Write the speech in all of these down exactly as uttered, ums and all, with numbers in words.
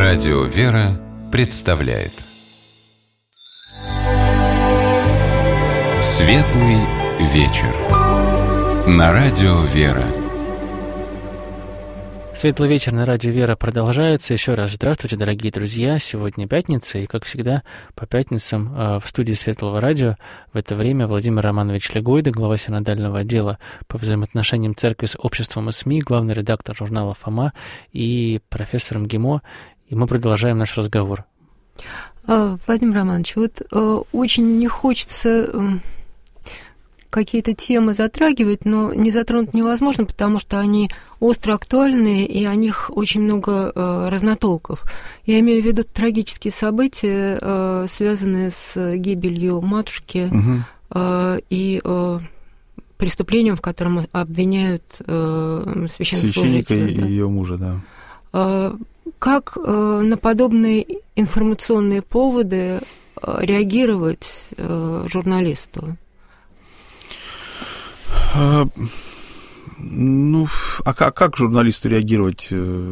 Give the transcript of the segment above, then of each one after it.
Радио «Вера» представляет Светлый вечер на Радио «Вера». Светлый вечер на Радио «Вера» продолжается. Еще раз здравствуйте, дорогие друзья. Сегодня пятница, и, как всегда, по пятницам в студии Светлого радио в это время Владимир Романович Легойда, глава синодального отдела по взаимоотношениям церкви с обществом и СМИ, главный редактор журнала «Фома», и профессор МГИМО. И мы продолжаем наш разговор. Владимир Романович, вот очень не хочется какие-то темы затрагивать, но не затронуть невозможно, потому что они остро актуальны, и о них очень много э, разнотолков. Я имею в виду трагические события, э, связанные с гибелью матушки угу. э, и э, преступлением, в котором обвиняют э, священнослужителя. Священника да. и ее мужа, да. Э, как э, на подобные информационные поводы э, реагировать э, журналисту? А, ну, а как, как журналисту реагировать?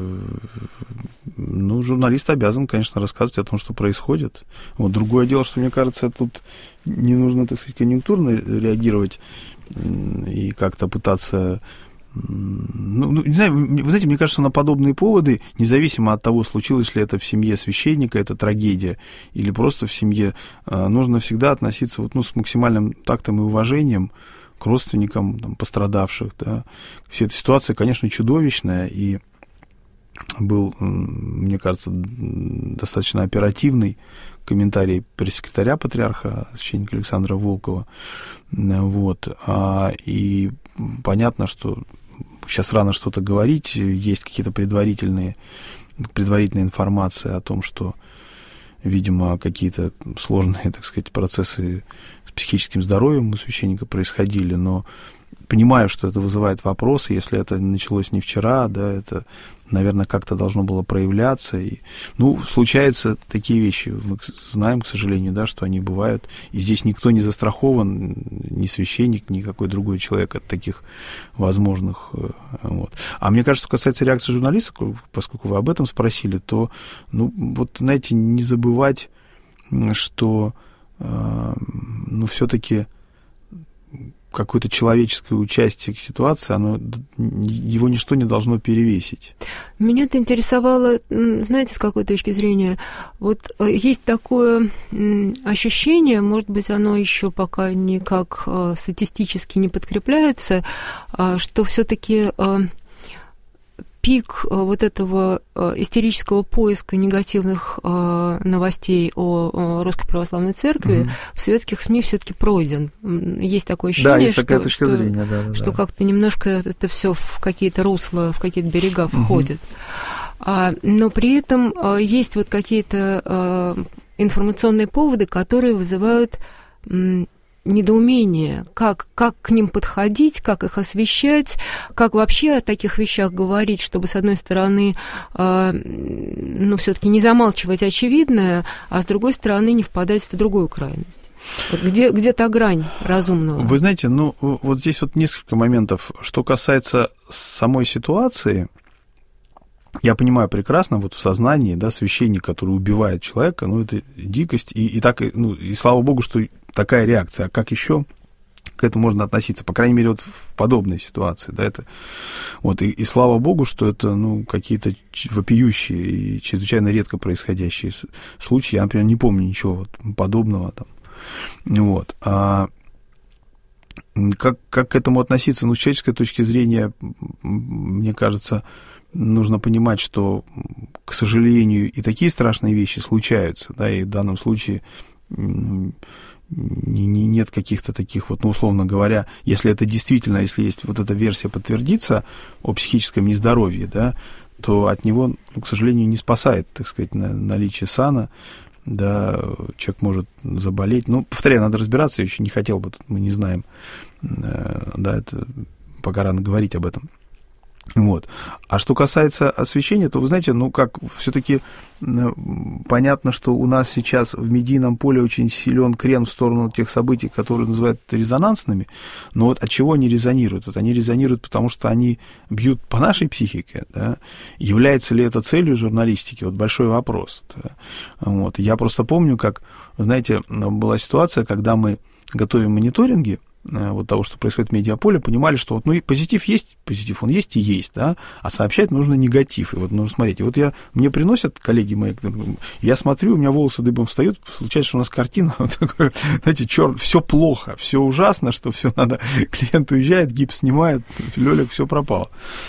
Ну, журналист обязан, конечно, рассказывать о том, что происходит. Вот. Другое дело, что, мне кажется, тут не нужно, так сказать, конъюнктурно реагировать и как-то пытаться... Ну, ну, не знаю, вы знаете, мне кажется, на подобные поводы, независимо от того, случилось ли это в семье священника, это трагедия, или просто в семье, нужно всегда относиться вот, ну, с максимальным тактом и уважением к родственникам там, пострадавших. Да. Вся эта ситуация, конечно, чудовищная, и был, мне кажется, достаточно оперативный комментарий пресс-секретаря патриарха, священника Александра Волкова. Вот. И понятно, что сейчас рано что-то говорить, есть какие-то предварительные, предварительная информация о том, что, видимо, какие-то сложные, так сказать, процессы с психическим здоровьем у священника происходили, но понимаю, что это вызывает вопросы, если это началось не вчера, да, это, наверное, как-то должно было проявляться. И, ну, случаются такие вещи, мы знаем, к сожалению, да, что они бывают, и здесь никто не застрахован, ни священник, ни какой другой человек от таких возможных. Вот. А мне кажется, что касается реакции журналистов, поскольку вы об этом спросили, то, ну, вот, знаете, не забывать, что, ну, все-таки какое-то человеческое участие к ситуации, оно, его ничто не должно перевесить. Меня-то интересовало, знаете, с какой точки зрения, вот есть такое ощущение, может быть, оно еще пока никак статистически не подкрепляется, что все-таки пик вот этого истерического поиска негативных новостей о Русской Православной Церкви угу. в светских СМИ все-таки пройден. Есть такое ощущение, да, есть что, такая точка что, зрения, да, да, что да. как-то немножко это все в какие-то русла, в какие-то берега входит. Угу. Но при этом есть вот какие-то информационные поводы, которые вызывают недоумение, как, как к ним подходить, как их освещать, как вообще о таких вещах говорить, чтобы, с одной стороны, э, ну, все-таки не замалчивать очевидное, а с другой стороны, не впадать в другую крайность. Вот где, где та грань разумного? Вы знаете, ну, вот здесь вот несколько моментов. Что касается самой ситуации, я понимаю прекрасно, вот в сознании, да, священник, который убивает человека, ну, это дикость, и, и так, ну, и слава богу, что такая реакция. А как еще к этому можно относиться? По крайней мере, вот в подобной ситуации, да, это, вот, и, и слава богу, что это, ну, какие-то вопиющие и чрезвычайно редко происходящие случаи. Я, например, не помню ничего вот подобного там, вот. А как, как к этому относиться? Ну, с человеческой точки зрения, мне кажется, нужно понимать, что, к сожалению, и такие страшные вещи случаются, да, и в данном случае нет каких-то таких вот, ну, условно говоря, если это действительно, если есть вот эта версия подтвердится о психическом нездоровье, да, то от него, ну, к сожалению, не спасает, так сказать, наличие сана, да, человек может заболеть. Ну, повторяю, надо разбираться, я еще не хотел бы, тут мы не знаем, да, это пока рано говорить об этом. Вот. А что касается освещения, то, вы знаете, ну, как все-таки понятно, что у нас сейчас в медийном поле очень силен крен в сторону тех событий, которые называют резонансными, но вот от чего они резонируют? Вот они резонируют, потому что они бьют по нашей психике, да? Является ли это целью журналистики? Вот большой вопрос. Да? Вот. Я просто помню, как, знаете, была ситуация, когда мы готовим мониторинги вот того, что происходит в медиаполе, понимали, что вот, ну, и позитив есть, позитив он есть и есть, да, а сообщать нужно негатив, и вот нужно смотреть. И вот я, мне приносят коллеги мои, я смотрю, у меня волосы дыбом встают, случается, что у нас картина, вот такая, знаете, черт, все плохо, все ужасно, что все надо, клиент уезжает, гипс снимает, лёлик, все пропало.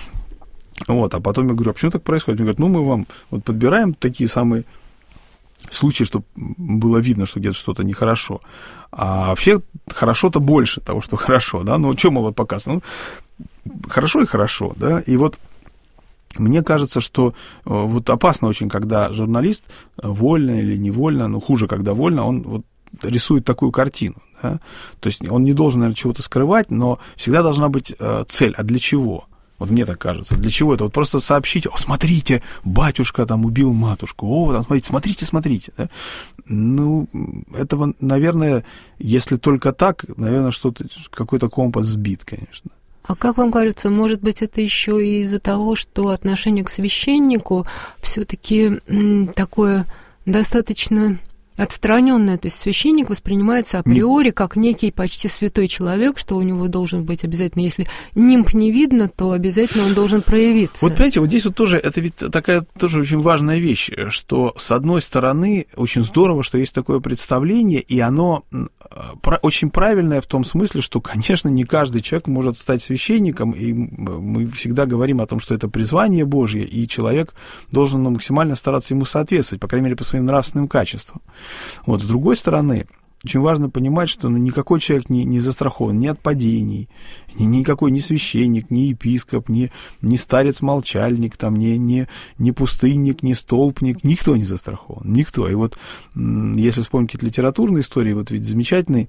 Вот, а потом я говорю, а почему так происходит? Мне говорят, ну, мы вам вот подбираем такие самые случаи, чтобы было видно, что где-то что-то нехорошо. А вообще хорошо-то больше того, что хорошо, да, ну, что, мало показано? Ну, хорошо и хорошо, да, и вот мне кажется, что вот опасно очень, когда журналист вольно или невольно, ну, хуже, когда вольно, он вот рисует такую картину, да, то есть он не должен, наверное, чего-то скрывать, но всегда должна быть цель, а для чего? Вот мне так кажется. Для чего это? Вот просто сообщить, о, смотрите, батюшка там убил матушку, о, там, смотрите, смотрите, смотрите. Да? Ну, этого, наверное, если только так, наверное, что-то, какой-то компас сбит, конечно. А как вам кажется, может быть, это еще и из-за того, что отношение к священнику все-таки такое достаточно отстраненное, то есть священник воспринимается априори как некий почти святой человек, что у него должен быть обязательно, если нимб не видно, то обязательно он должен проявиться. Вот понимаете, вот здесь вот тоже, это ведь такая тоже очень важная вещь, что с одной стороны очень здорово, что есть такое представление, и оно очень правильное в том смысле, что, конечно, не каждый человек может стать священником, и мы всегда говорим о том, что это призвание Божье, и человек должен ну, максимально стараться ему соответствовать, по крайней мере, по своим нравственным качествам. Вот, с другой стороны, очень важно понимать, что ну, никакой человек не, не застрахован ни от падений, ни, никакой ни священник, ни епископ, ни, ни старец-молчальник, там, ни, ни, ни пустынник, ни столпник, никто не застрахован, никто. И вот если вспомнить какие-то литературные истории, вот ведь замечательный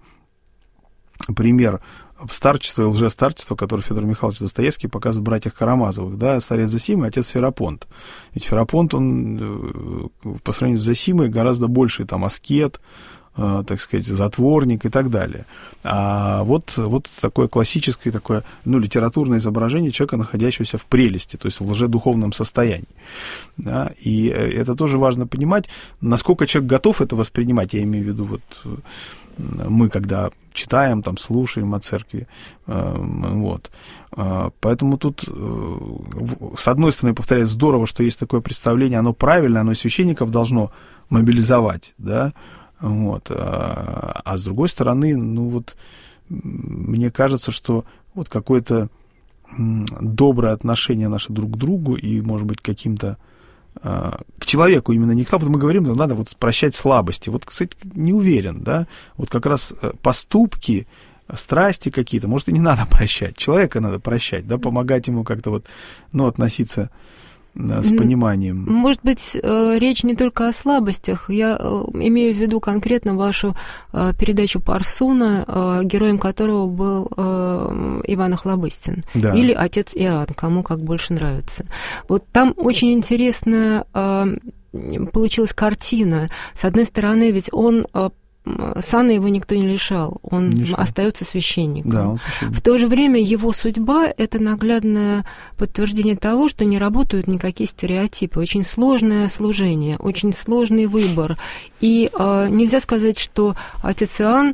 пример старчества и лжестарчества, который Федор Михайлович Достоевский показывает в «Братьях Карамазовых», да, старец Зосимый, отец Ферапонт. Ведь Ферапонт, он по сравнению с Зосимой гораздо больше там аскет, так сказать, затворник и так далее. А вот, вот такое классическое, такое, ну, литературное изображение человека, находящегося в прелести, то есть в лжедуховном состоянии. Да? И это тоже важно понимать, насколько человек готов это воспринимать, я имею в виду вот мы, когда читаем, там, слушаем о церкви, вот. Поэтому тут, с одной стороны, повторяю, здорово, что есть такое представление, оно правильное, оно и священников должно мобилизовать, да, вот. А с другой стороны, ну вот, мне кажется, что вот какое-то доброе отношение наше друг к другу и, может быть, каким-то к человеку именно не к слабости, мы говорим, что надо вот прощать слабости. Вот, кстати, не уверен, да, вот как раз поступки, страсти какие-то, может, и не надо прощать. Человека надо прощать, да, помогать ему как-то вот, ну, относиться с пониманием. Может быть, речь не только о слабостях. Я имею в виду конкретно вашу передачу Парсуна, героем которого был Иван Охлобыстин. Да. Или отец Иоанн, кому как больше нравится. Вот там очень интересная получилась картина. С одной стороны, ведь он... Сана его никто не лишал, он не остается священником. Да, он священник. В то же время его судьба – это наглядное подтверждение того, что не работают никакие стереотипы. Очень сложное служение, очень сложный выбор. И э, нельзя сказать, что отец Иоанн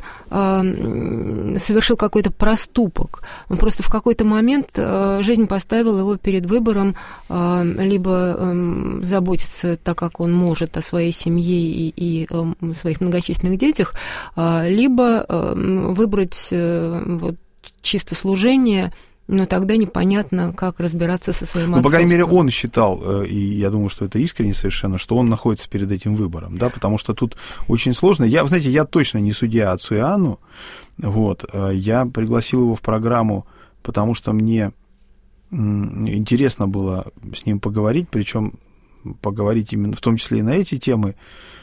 э, совершил какой-то проступок. Он просто в какой-то момент э, жизнь поставила его перед выбором э, либо э, заботиться так, как он может, о своей семье и, и э, своих многочисленных детях, либо выбрать вот, чисто служение, но тогда непонятно, как разбираться со своим отцовством. Ну, по крайней мере, он считал, и я думаю, что это искренне совершенно, что он находится перед этим выбором, да, потому что тут очень сложно. Я, знаете, я точно не судья отцу Иоанну, вот, я пригласил его в программу, потому что мне интересно было с ним поговорить, причем поговорить именно в том числе и на эти темы.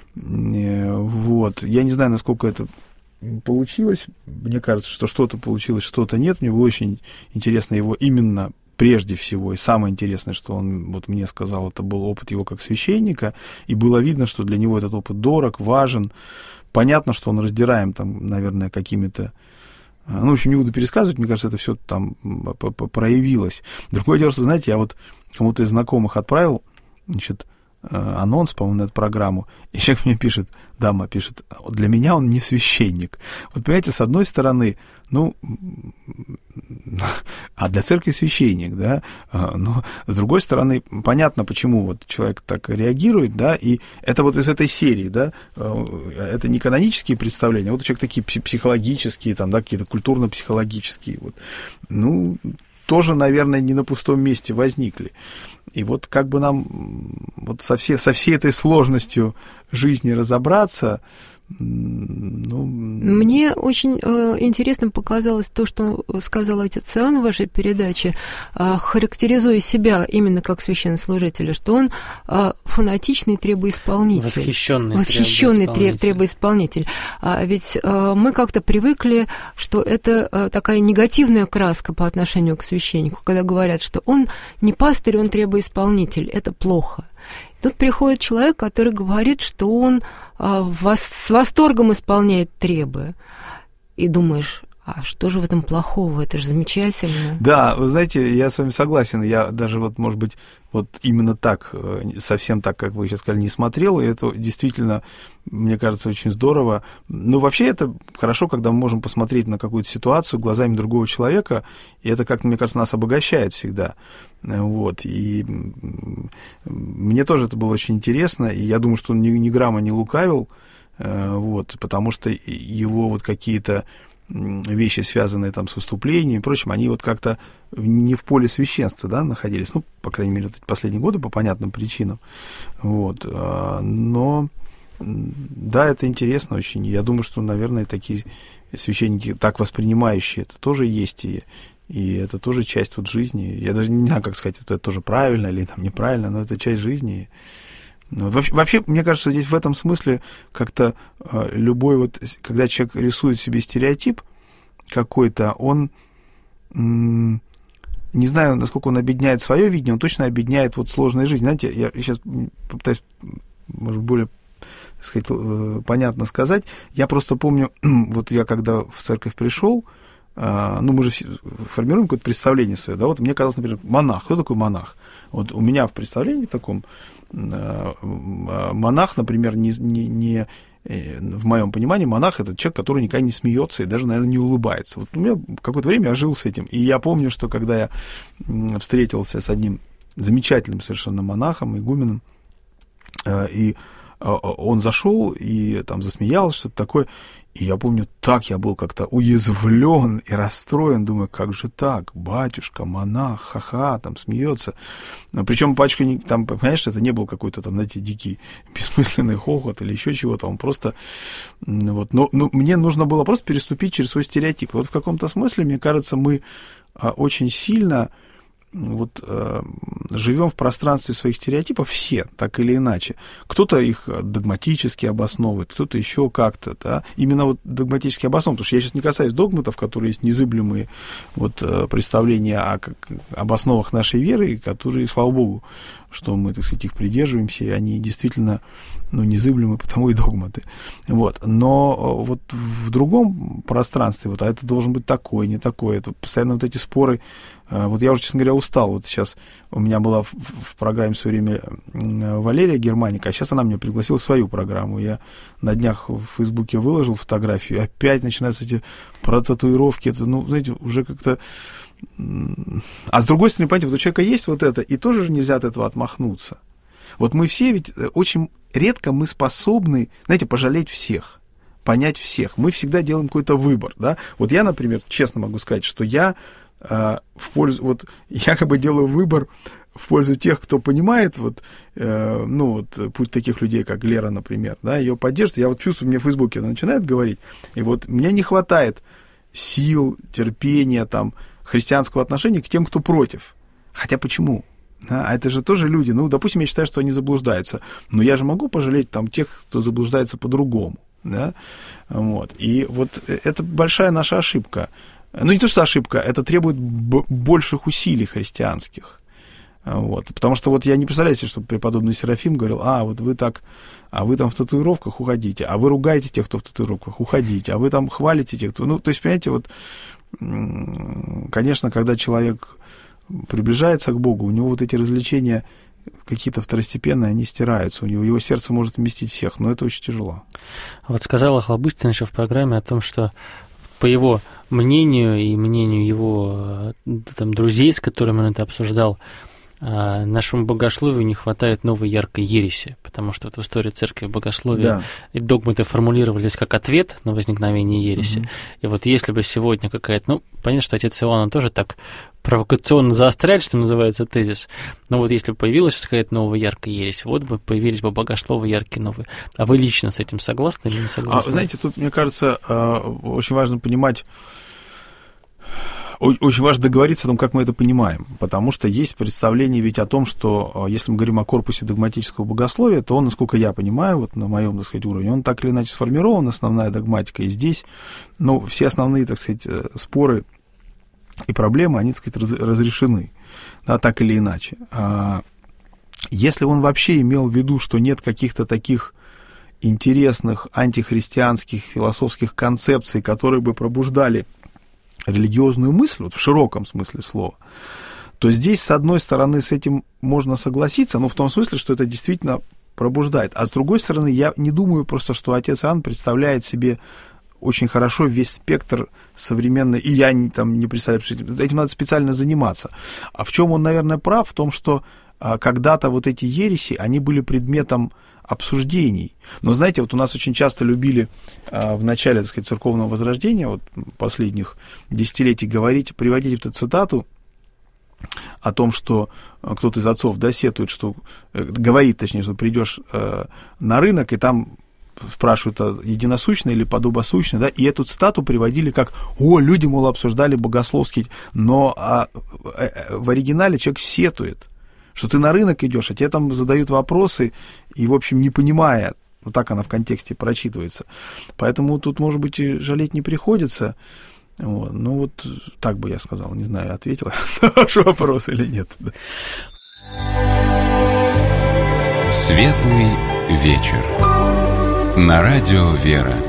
Вот. Я не знаю, насколько это получилось. Мне кажется, что что-то получилось, что-то нет. Мне было очень интересно его именно прежде всего, и самое интересное, что он вот мне сказал, это был опыт его как священника, и было видно, что для него этот опыт дорог, важен. Понятно, что он раздираем там, наверное, какими-то... Ну, в общем, не буду пересказывать, мне кажется, это все там проявилось. Другое дело, что, знаете, я вот кому-то из знакомых отправил, значит, анонс, по-моему, на эту программу, и человек мне пишет, дама пишет, для меня он не священник. Вот, понимаете, с одной стороны, ну, а для церкви священник, да, но с другой стороны, понятно, почему вот человек так реагирует, да, и это вот из этой серии, да, это не канонические представления, а вот у человека такие психологические, там, да, какие-то культурно-психологические, вот, ну, тоже, наверное, не на пустом месте возникли. И вот как бы нам вот со, все, со всей этой сложностью жизни разобраться, ну... Мне очень э, интересно показалось то, что сказал отец Иоанн в вашей передаче, э, характеризуя себя именно как священнослужителя, что он э, фанатичный требоисполнитель. Восхищенный, Восхищенный требоисполнитель. требоисполнитель. А ведь э, мы как-то привыкли, что это э, такая негативная краска по отношению к священнику, когда говорят, что он не пастырь, он требоисполнитель. Это плохо. Тут приходит человек, который говорит, что он а, вос, с восторгом исполняет требы. И думаешь, а что же в этом плохого? Это же замечательно. Да, вы знаете, я с вами согласен. Я даже вот, может быть, вот именно так, совсем так, как вы сейчас сказали, не смотрел. И это действительно, мне кажется, очень здорово. Ну, вообще это хорошо, когда мы можем посмотреть на какую-то ситуацию глазами другого человека. И это, как мне кажется, нас обогащает всегда. Вот. И мне тоже это было очень интересно. И я думаю, что он ни, ни грамма не лукавил. Вот, потому что его вот какие-то вещи, связанные там с выступлением и прочим, они вот как-то не в поле священства, да, находились, ну, по крайней мере, вот эти последние годы по понятным причинам, вот, но, да, это интересно очень, я думаю, что, наверное, такие священники, так воспринимающие, это тоже есть, и, и это тоже часть вот жизни, я даже не знаю, как сказать, это тоже правильно или там неправильно, но это часть жизни. Вот вообще, вообще, мне кажется, здесь в этом смысле как-то э, любой вот, когда человек рисует себе стереотип какой-то, он, м- не знаю, насколько он объединяет свое видение, он точно объединяет вот сложную жизнь. Знаете, я сейчас попытаюсь, может, более, так сказать, э, понятно сказать. Я просто помню, вот я когда в церковь пришел, э, ну, мы же формируем какое-то представление свое, да, вот мне казалось, например, монах. Кто такой монах? Вот у меня в представлении таком монах, например, не, не, не, в моем понимании, монах — это человек, который никогда не смеется и даже, наверное, не улыбается. Вот у меня какое-то время я жил с этим. И я помню, что когда я встретился с одним замечательным совершенно монахом, игуменом, и он зашел и там засмеялся, что-то такое. И я помню, так я был как-то уязвлен и расстроен. Думаю, как же так? Батюшка, монах, ха-ха, там смеется. Причем батюшка, там, понимаешь, это не был какой-то там, знаете, дикий, бессмысленный хохот или еще чего-то. Он просто... Вот, но, но мне нужно было просто переступить через свой стереотип. Вот в каком-то смысле, мне кажется, мы очень сильно... вот э, живем в пространстве своих стереотипов все, так или иначе. Кто-то их догматически обосновывает, кто-то еще как-то, да, именно вот догматически обоснован, потому что я сейчас не касаюсь догматов, которые есть незыблемые вот, представления о, об основах нашей веры, которые, слава Богу, что мы, так сказать, их придерживаемся, и они действительно, ну, незыблемы, потому и догматы. Вот. Но вот в другом пространстве, вот, а это должен быть такой, не такой, это постоянно вот эти споры. Вот я уже, честно говоря, устал. Вот сейчас у меня была в, в программе в свое время Валерия Германика, а сейчас она меня пригласила в свою программу. Я на днях в Фейсбуке выложил фотографию, опять начинаются эти про татуировки. Это, ну, знаете, уже как-то... А с другой стороны, понимаете, вот у человека есть вот это, и тоже же нельзя от этого отмахнуться. Вот мы все ведь очень редко мы способны, знаете, пожалеть всех, понять всех. Мы всегда делаем какой-то выбор, да. Вот я, например, честно могу сказать, что я э, в пользу, вот я как бы делаю выбор в пользу тех, кто понимает, вот, э, ну, вот, путь таких людей, как Лера, например, да, ее поддерживает. Я вот чувствую, мне в Фейсбуке она начинает говорить, и вот мне не хватает сил, терпения, там, христианского отношения к тем, кто против. Хотя почему? А это же тоже люди. Ну, допустим, я считаю, что они заблуждаются. Но я же могу пожалеть там тех, кто заблуждается по-другому. Да? Вот. И вот это большая наша ошибка. ну, не то, что ошибка, это требует б- больших усилий христианских. Вот. Потому что вот я не представляю себе, что преподобный Серафим говорил, а, вот вы так, а вы там в татуировках, уходите, а вы ругаете тех, кто в татуировках, уходите, а вы там хвалите тех, кто... Ну, то есть, понимаете, вот, конечно, когда человек приближается к Богу, у него вот эти развлечения какие-то второстепенные, они стираются, у него его сердце может вместить всех, но это очень тяжело. Вот сказал Охлобыстин еще в программе о том, что по его мнению и мнению его там, друзей, с которыми он это обсуждал, нашему богословию не хватает новой яркой ереси, потому что вот в истории церкви богословия да. и догматы формулировались как ответ на возникновение ереси. Mm-hmm. И вот если бы сегодня какая-то... Ну, понятно, что отец Иоанн, он тоже так провокационно заостряет, что называется, тезис, но вот если бы появилась какая-то новая яркая ересь, вот бы появились бы богословы яркие новые. А вы лично с этим согласны или не согласны? А, знаете, тут, мне кажется, очень важно понимать, очень важно договориться о том, как мы это понимаем, потому что есть представление ведь о том, что если мы говорим о корпусе догматического богословия, то он, насколько я понимаю, вот на моем, так сказать, уровне, он так или иначе сформирован, основная догматика, и здесь, ну, все основные, так сказать, споры и проблемы, они, так сказать, разрешены, да, так или иначе. Если он вообще имел в виду, что нет каких-то таких интересных антихристианских философских концепций, которые бы пробуждали религиозную мысль, вот в широком смысле слова, то здесь, с одной стороны, с этим можно согласиться, но в том смысле, что это действительно пробуждает. А с другой стороны, я не думаю просто, что отец Иоанн представляет себе очень хорошо весь спектр современной, и я там не представляю, что этим надо специально заниматься. А в чем он, наверное, прав? В том, что а, когда-то вот эти ереси, они были предметом обсуждений. Но, знаете, вот у нас очень часто любили а, в начале, так сказать, церковного возрождения, вот последних десятилетий, говорить, приводить вот эту цитату о том, что кто-то из отцов, да, сетует, что, говорит, точнее, что придешь а, на рынок, и там спрашивают, а единосущно или подобосущно, да, и эту цитату приводили как, о, люди, мол, обсуждали богословский, но а, а, в оригинале человек сетует, что ты на рынок идешь, а тебе там задают вопросы, и, в общем, не понимая, вот так она в контексте прочитывается. Поэтому тут, может быть, и жалеть не приходится. Вот. Ну, вот так бы я сказал, не знаю, ответил на ваш вопрос или нет. Светлый вечер. На радио «Вера».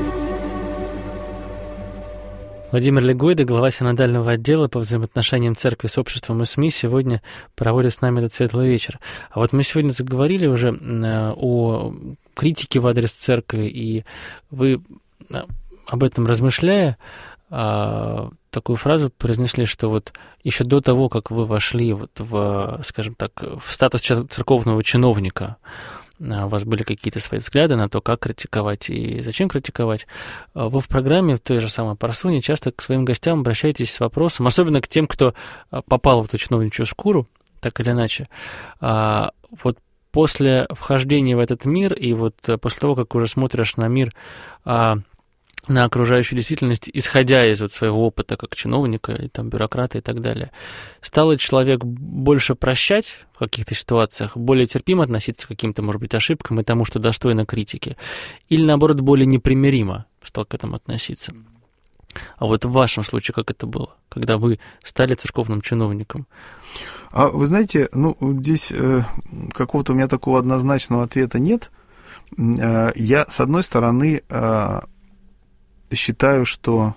Владимир Легойда, глава синодального отдела по взаимоотношениям церкви с обществом и СМИ, сегодня проводит с нами этот светлый вечер. А вот мы сегодня заговорили уже о критике в адрес церкви, и вы, об этом размышляя, такую фразу произнесли, что вот еще до того, как вы вошли вот в, скажем так, в статус церковного чиновника, у вас были какие-то свои взгляды на то, как критиковать и зачем критиковать. Вы в программе, в той же самой Парсуне, часто к своим гостям обращаетесь с вопросом, особенно к тем, кто попал в эту чиновничью шкуру, так или иначе. Вот после вхождения в этот мир и вот после того, как уже смотришь на мир, на окружающую действительность, исходя из вот своего опыта как чиновника, или там бюрократа и так далее, стал ли человек больше прощать в каких-то ситуациях, более терпимо относиться к каким-то, может быть, ошибкам и тому, что достойно критики, или, наоборот, более непримиримо стал к этому относиться? А вот в вашем случае как это было, когда вы стали церковным чиновником? А вы знаете, ну, здесь э, какого-то у меня такого однозначного ответа нет. Э, я, с одной стороны, э, считаю, что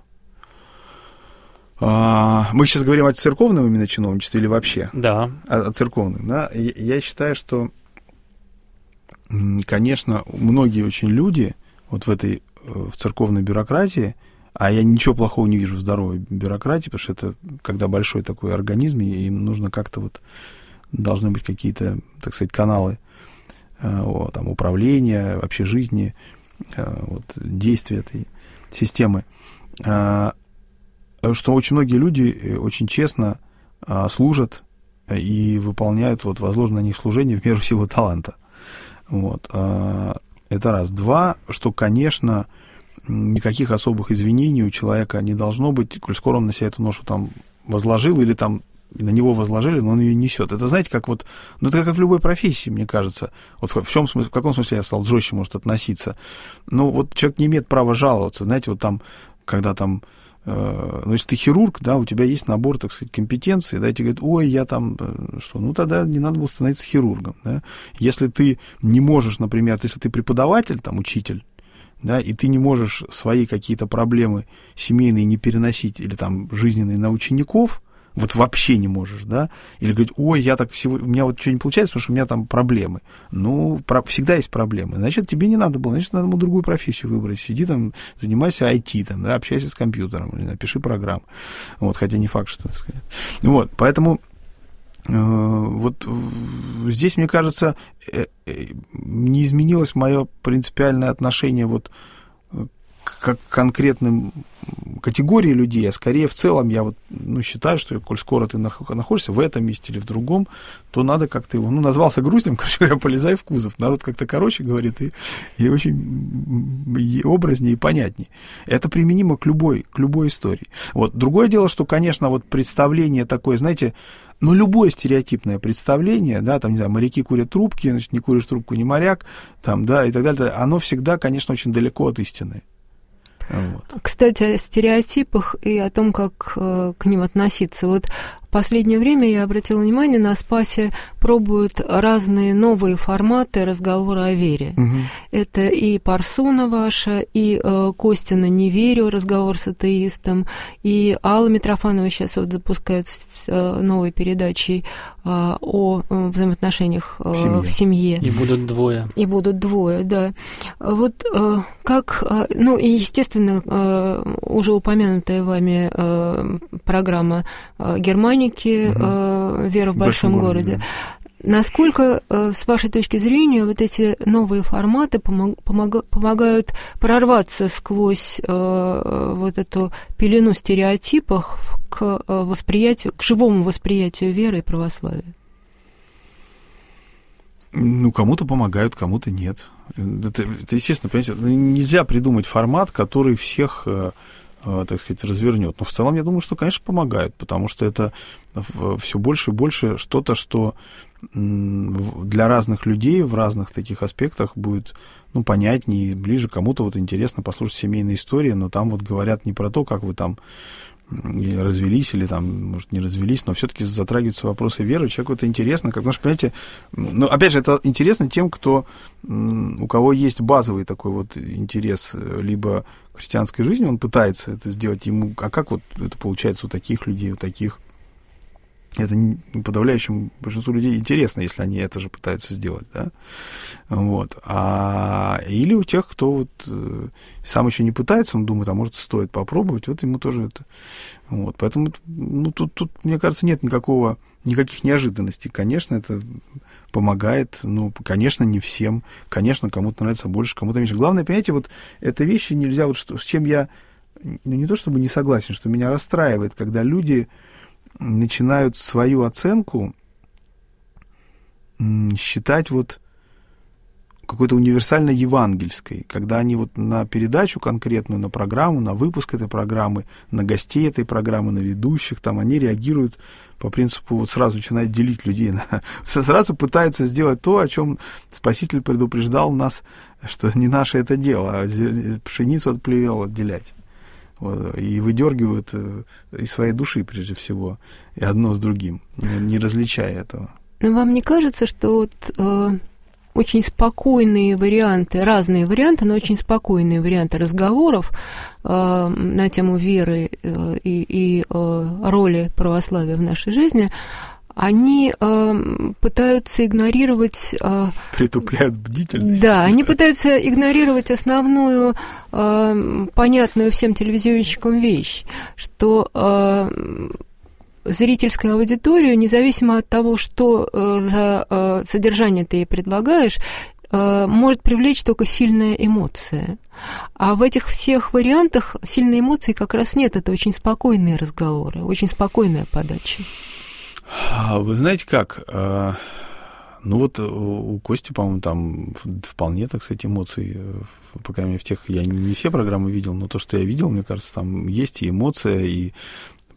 а, мы сейчас говорим о церковном именно чиновничестве или вообще? Да. О, о церковном, да? Я, я считаю, что, конечно, многие очень люди вот в этой, в церковной бюрократии, а я ничего плохого не вижу в здоровой бюрократии, потому что это, когда большой такой организм, им нужно как-то вот, должны быть какие-то, так сказать, каналы вот, там, управления, вообще жизни, вот, действия этой системы, что очень многие люди очень честно служат и выполняют вот возложенное на них служение в меру силы таланта. Вот. Это раз. Два, что, конечно, никаких особых извинений у человека не должно быть, коль скоро он на себя эту ношу там возложил или там на него возложили, но он ее несет. Это, знаете, как вот, ну, это как в любой профессии, мне кажется. Вот в, чем смысле, в каком смысле я стал жестче, может, относиться? Ну, вот человек не имеет права жаловаться. Знаете, вот там, когда там ну, если ты хирург, да, у тебя есть набор, так сказать, компетенций, да, и тебе говорят, ой, я там, что, ну, тогда не надо было становиться хирургом, да. Если ты не можешь, например, если ты преподаватель, там, учитель, да, и ты не можешь свои какие-то проблемы семейные не переносить или там жизненные на учеников, вот вообще не можешь, да, или говорить, ой, я так всего, у меня вот что не получается, потому что у меня там проблемы. Ну, про, всегда есть проблемы. Значит, тебе не надо было, значит, надо было другую профессию выбрать. Сиди там, занимайся ай ти, там, да, общайся с компьютером, или напиши программу. Вот, хотя не факт, что, так сказать. Вот, поэтому э, вот здесь, мне кажется, э, э, не изменилось мое принципиальное отношение вот к конкретным категории людей, а скорее в целом я вот, ну, считаю, что, коль скоро ты находишься в этом месте или в другом, то надо как-то его, ну, назвался груздем, короче говоря, полезай в кузов. Народ как-то короче говорит и, и очень и образнее и понятнее. Это применимо к любой, к любой истории. Вот. Другое дело, что, конечно, вот представление такое, знаете, ну, любое стереотипное представление, да, там, не знаю, моряки курят трубки, значит, не куришь трубку, не моряк, там, да, и так далее, оно всегда, конечно, очень далеко от истины. Вот. Кстати, о стереотипах и о том, как э, к ним относиться. Вот в последнее время я обратила внимание, на Спасе пробуют разные новые форматы разговора о вере. Угу. Это и Парсуна ваша, и э, Костина «Не верю», разговор с атеистом, и Алла Митрофанова сейчас вот запускает э, новой передачей э, о э, взаимоотношениях э, в, семье. в семье. И будут двое. И будут двое, да. Вот э, как, э, ну и, естественно, э, уже упомянутая вами э, программа э, Германики, угу. э, «Вера в, в большом, большом городе». городе. Насколько, с вашей точки зрения, вот эти новые форматы помог, помог, помогают прорваться сквозь э, вот эту пелену стереотипов к восприятию, к живому восприятию веры и православия? Ну, кому-то помогают, кому-то нет. Это, это естественно, понимаете, нельзя придумать формат, который всех, так сказать, развернет. Но в целом я думаю, что, конечно, помогают, потому что это все больше и больше что-то, что для разных людей в разных таких аспектах будет, ну, понятнее, ближе. Кому-то вот интересно послушать семейные истории, но там вот говорят не про то, как вы там развелись или там, может, не развелись, но все-таки затрагиваются вопросы веры. Человеку это интересно, как, потому что, понимаете, ну, опять же, это интересно тем, кто, у кого есть базовый такой вот интерес либо к христианской жизни, он пытается это сделать ему, а как вот это получается у таких людей, у таких. Это подавляющему большинству людей интересно, если они это же пытаются сделать, да, вот, а или у тех, кто вот э, сам еще не пытается, он думает, а может, стоит попробовать, вот ему тоже это, вот, поэтому, ну, тут, тут, мне кажется, нет никакого, никаких неожиданностей, конечно, это помогает, ну, конечно, не всем, конечно, кому-то нравится больше, кому-то меньше, главное, понимаете, вот, это вещи нельзя, вот, что, с чем я, ну, не то чтобы не согласен, что меня расстраивает, когда люди начинают свою оценку считать вот какой-то универсально евангельской, когда они вот на передачу конкретную, на программу, на выпуск этой программы, на гостей этой программы, на ведущих, там они реагируют по принципу, вот сразу начинают делить людей, на, сразу пытаются сделать то, о чем Спаситель предупреждал нас, что не наше это дело, а пшеницу от плевел отделять. И выдергивают из своей души, прежде всего, и одно с другим, не различая этого. Но вам не кажется, что вот, э, очень спокойные варианты, разные варианты, но очень спокойные варианты разговоров э, на тему веры э, и, и э, роли православия в нашей жизни, они э, пытаются игнорировать... Э, Притупляют бдительность. Да, они пытаются игнорировать основную, э, понятную всем телевизионщикам вещь, что э, зрительскую аудиторию, независимо от того, что э, за э, содержание ты ей предлагаешь, э, может привлечь только сильная эмоция. А в этих всех вариантах сильной эмоции как раз нет. Это очень спокойные разговоры, очень спокойная подача. Вы знаете как, ну вот у Кости, по-моему, там вполне, так сказать, эмоции, по крайней мере, в тех, я не все программы видел, но то, что я видел, мне кажется, там есть и эмоция, и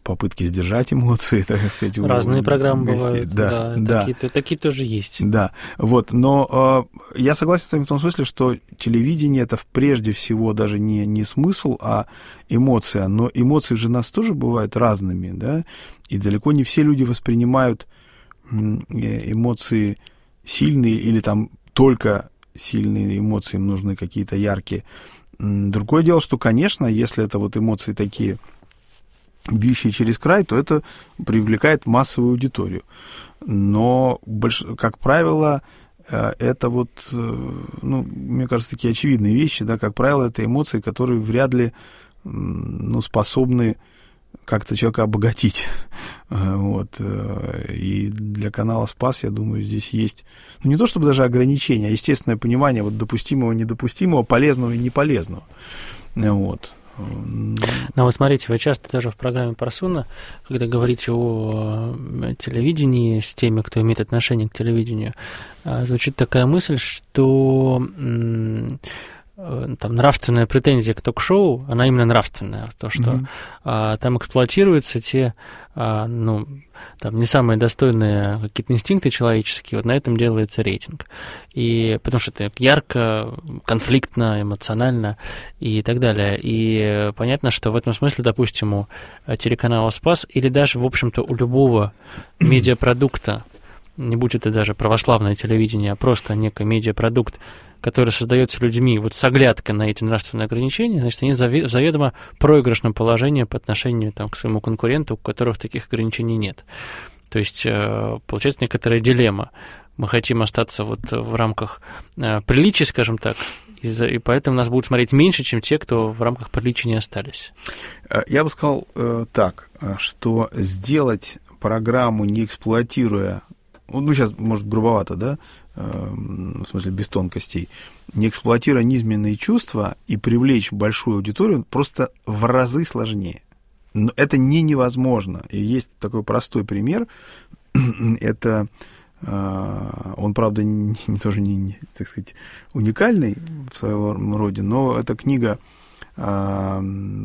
попытки сдержать эмоции, так сказать. Разные у, программы гостей. бывают, да, да, да. Такие, такие тоже есть. Да, вот, но э, я согласен с вами в том смысле, что телевидение — это прежде всего даже не, не смысл, а эмоция, но эмоции же у нас тоже бывают разными, да, и далеко не все люди воспринимают эмоции сильные или там только сильные эмоции, им нужны какие-то яркие. Другое дело, что, конечно, если это вот эмоции такие, бьющие через край, то это привлекает массовую аудиторию. Но, больш... как правило, это вот, ну, мне кажется, такие очевидные вещи, да, как правило, это эмоции, которые вряд ли, ну, способны как-то человека обогатить. Вот. И для канала «Спас», я думаю, здесь есть, ну, не то чтобы даже ограничения, а естественное понимание вот допустимого, недопустимого, полезного и неполезного. Вот. Но вот смотрите, вы часто даже в программе «Парсуна», когда говорите о телевидении с теми, кто имеет отношение к телевидению, звучит такая мысль, что там нравственная претензия к ток-шоу, она именно нравственная, то, что mm-hmm. а, там эксплуатируются те, а, ну, там не самые достойные какие-то инстинкты человеческие, вот на этом делается рейтинг. И потому что это ярко, конфликтно, эмоционально и так далее. И понятно, что в этом смысле, допустим, у телеканала «Спас» или даже, в общем-то, у любого медиапродукта, не будь это даже православное телевидение, а просто некий медиапродукт, который создается людьми вот с оглядкой на эти нравственные ограничения, значит, они в заведомо проигрышном положении по отношению там, к своему конкуренту, у которых таких ограничений нет. То есть получается некоторая дилемма. Мы хотим остаться вот в рамках приличия, скажем так, и поэтому нас будут смотреть меньше, чем те, кто в рамках приличия не остались. Я бы сказал так, что сделать программу, не эксплуатируя, ну, сейчас, может, грубовато, да, в смысле, без тонкостей, не эксплуатируя низменные чувства и привлечь большую аудиторию, просто в разы сложнее. Но это не невозможно. И есть такой простой пример. Это, он, правда, не, не, тоже не, не, так сказать, уникальный в своем роде, но это книга на,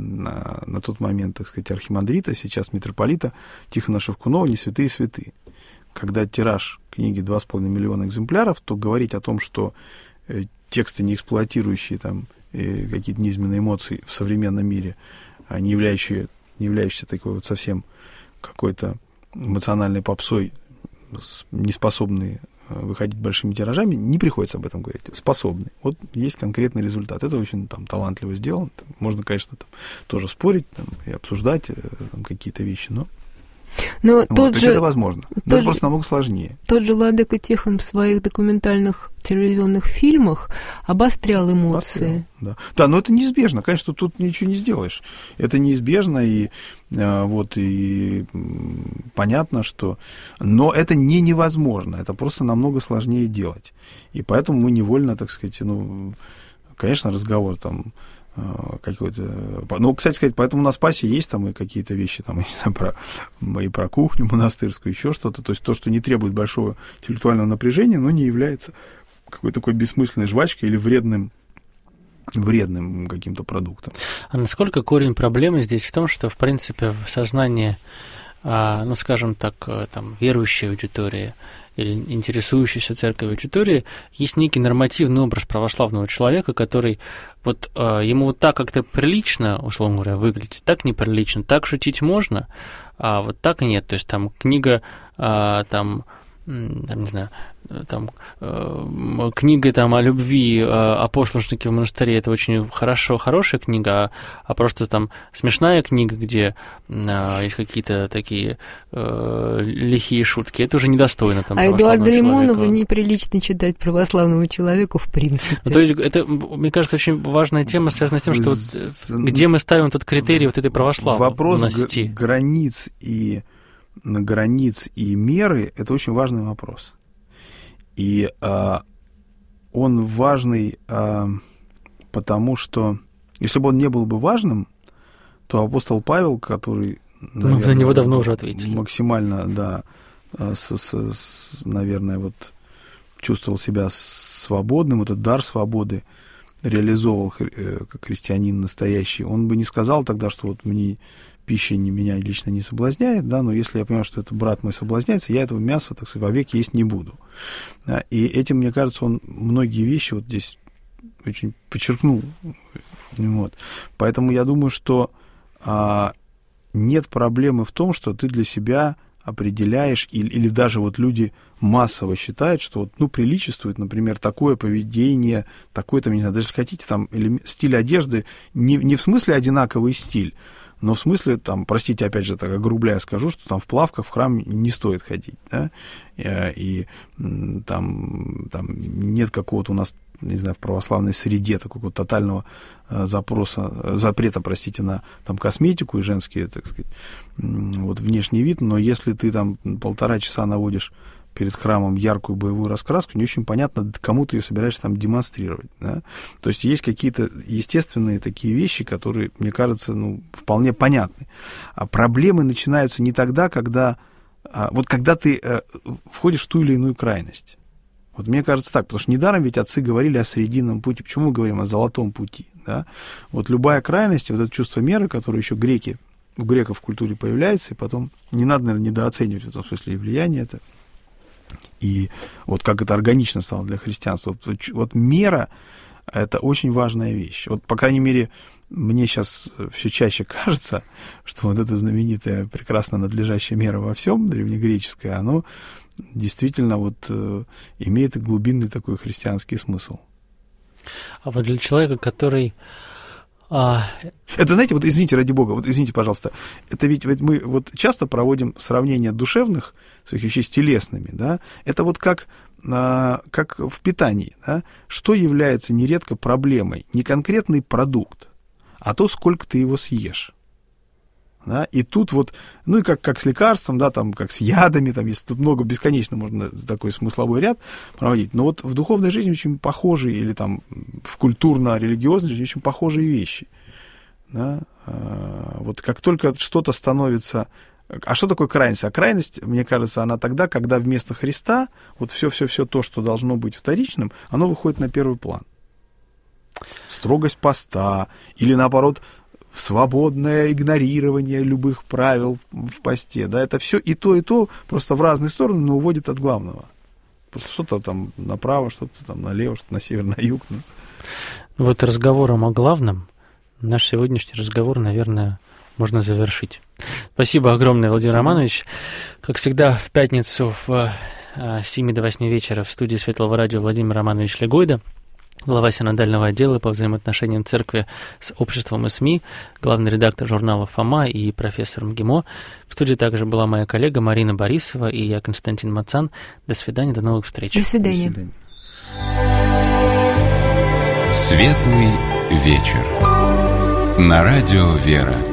на тот момент, так сказать, архимандрита, сейчас митрополита Тихона Шевкунова «Не святые святые». Когда тираж книги два с половиной миллиона экземпляров, то говорить о том, что тексты, не эксплуатирующие там какие-то низменные эмоции в современном мире, не являющие, не являющиеся такой вот совсем какой-то эмоциональной попсой, не способные выходить большими тиражами, не приходится об этом говорить. Способны. Вот есть конкретный результат. Это очень там талантливо сделано. Можно, конечно, там, тоже спорить там, и обсуждать там, какие-то вещи, но Но вот, тот то есть же, это возможно. Но это же, просто намного сложнее. Тот же Владыка Тихон в своих документальных телевизионных фильмах обострял эмоции. Обострял, да. Да, но это неизбежно. Конечно, тут ничего не сделаешь. Это неизбежно, и э, вот и понятно, что... Но это не невозможно. Это просто намного сложнее делать. И поэтому мы невольно, так сказать, ну, конечно, разговор там какой-то... Ну, кстати сказать, поэтому на «Спасе» есть там и какие-то вещи, там, я не знаю, про, и про кухню монастырскую, еще что-то. То есть то, что не требует большого интеллектуального напряжения, но не является какой-то такой бессмысленной жвачкой или вредным, вредным каким-то продуктом. А насколько корень проблемы здесь в том, что, в принципе, в сознании, ну, скажем так, там, верующей аудитории или интересующейся церковью аудитории, есть некий нормативный образ православного человека, который вот э, ему вот так как-то прилично, условно говоря, выглядит, так неприлично, так шутить можно, а вот так и нет. То есть там книга, э, там, там, не знаю, там, э, книга там, о любви, э, о послушнике в монастыре, это очень хорошо, хорошая книга, а, а просто там смешная книга, где э, есть какие-то такие э, лихие шутки, это уже недостойно там, а Эдуарда Лимонова неприлично читать православному человеку в принципе. Ну, то есть это, мне кажется, очень важная тема, связанная с тем, что вот, где мы ставим тот критерий вот этой православности. Вопрос границ и границ и меры – это очень важный вопрос. И а, он важный, а, потому что, если бы он не был бы важным, то апостол Павел, который, наверное, мы на него давно уже ответили, максимально, да, с, с, с, наверное, вот чувствовал себя свободным, этот дар свободы реализовывал как христианин настоящий, он бы не сказал тогда, что вот мне пища не, меня лично не соблазняет, да, но если я понимаю, что это брат мой соблазняется, я этого мяса, так сказать, вовек есть не буду. Да, и этим, мне кажется, он многие вещи вот здесь очень подчеркнул. Вот. Поэтому я думаю, что а, нет проблемы в том, что ты для себя определяешь, или, или даже вот люди массово считают, что вот, ну, приличествует, например, такое поведение, такой-то, не знаю, даже если хотите, там, или стиль одежды, не, не в смысле одинаковый стиль, но в смысле, там, простите, опять же, так огрубляя скажу, что там в плавках в храм не стоит ходить, да, и, и там, там нет какого-то у нас, не знаю, в православной среде такого тотального запроса, запрета, простите, на там косметику и женские, так сказать, вот внешний вид, но если ты там полтора часа наводишь перед храмом яркую боевую раскраску, не очень понятно, кому ты ее собираешься там демонстрировать, да? То есть есть какие-то естественные такие вещи, которые, мне кажется, ну, вполне понятны. А проблемы начинаются не тогда, когда... А, вот когда ты а, входишь в ту или иную крайность. Вот мне кажется так, потому что недаром ведь отцы говорили о срединном пути. Почему мы говорим о золотом пути? Да? Вот любая крайность, вот это чувство меры, которое еще греки, у греков в культуре появляется, и потом не надо, наверное, недооценивать в этом смысле и влияние это. И вот как это органично стало для христианства. Вот, вот мера — это очень важная вещь. Вот, по крайней мере, мне сейчас все чаще кажется, что вот эта знаменитая, прекрасно надлежащая мера во всем, древнегреческая, оно действительно вот э, имеет глубинный такой христианский смысл. А вот для человека, который... А... Это, знаете, вот извините, ради бога, вот извините, пожалуйста, это ведь, ведь мы вот часто проводим сравнение душевных своих вещей с телесными, да, это вот как, а, как в питании, да, что является нередко проблемой, не конкретный продукт, а то, сколько ты его съешь. Да, и тут вот, ну и как, как с лекарством, да, там, как с ядами, там, если тут много, бесконечно можно такой смысловой ряд проводить, но вот в духовной жизни очень похожие, или там в культурно-религиозной жизни очень похожие вещи. Да. А, вот как только что-то становится... А что такое крайность? А крайность, мне кажется, она тогда, когда вместо Христа вот все-все-все то, что должно быть вторичным, оно выходит на первый план. Строгость поста, или наоборот... свободное игнорирование любых правил в посте, да, это все и то, и то, просто в разные стороны, но уводит от главного. Просто что-то там направо, что-то там налево, что-то на север, на юг. Ну. Вот разговором о главном наш сегодняшний разговор, наверное, можно завершить. Спасибо огромное, Владимир Спасибо. Романович. Как всегда, в пятницу в с семи до восьми вечера в студии Светлого радио Владимир Романович Легойда, глава синодального отдела по взаимоотношениям церкви с обществом и СМИ, главный редактор журнала «Фома» и профессор МГИМО. В студии также была моя коллега Марина Борисова и я, Константин Мацан. До свидания, до новых встреч. До свидания. До свидания. Светлый вечер. На радио «Вера».